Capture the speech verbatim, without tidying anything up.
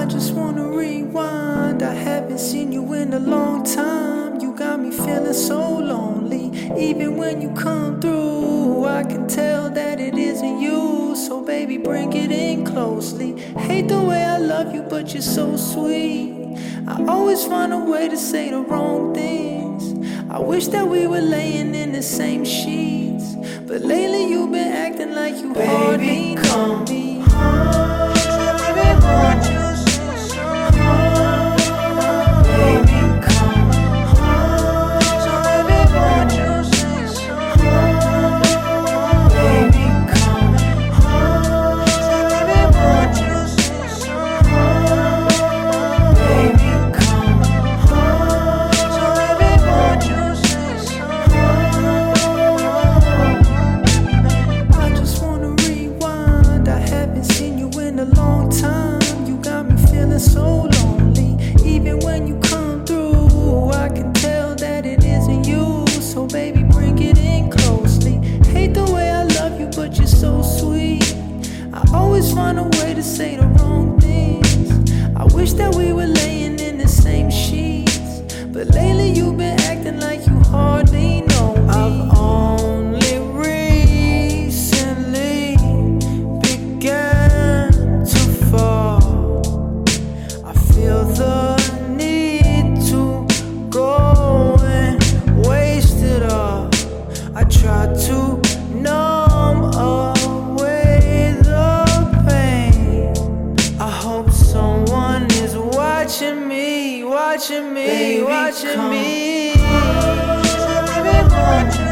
I just wanna rewind. I haven't seen you in a long time. You got me feeling so lonely. Even when you come through, I can tell that it isn't you. So baby, bring it in closely. Hate the way I love you, but you're so sweet. I always find a way to say the wrong things. I wish that we were laying in the same sheets, but lately you've been acting like you hardly know me. So lonely, even when you come through, I can tell that it isn't you. So baby, bring it in closely. Hate the way I love you, but you're so sweet. I always find a way to say the wrong things. I wish that we were laying in the same sheets, but lately you've been acting like you hardly know me. I've only recently began to fall. Feel the need to go and waste it all. I try to numb away the pain. I hope someone is watching me, watching me, Baby, watching come. me.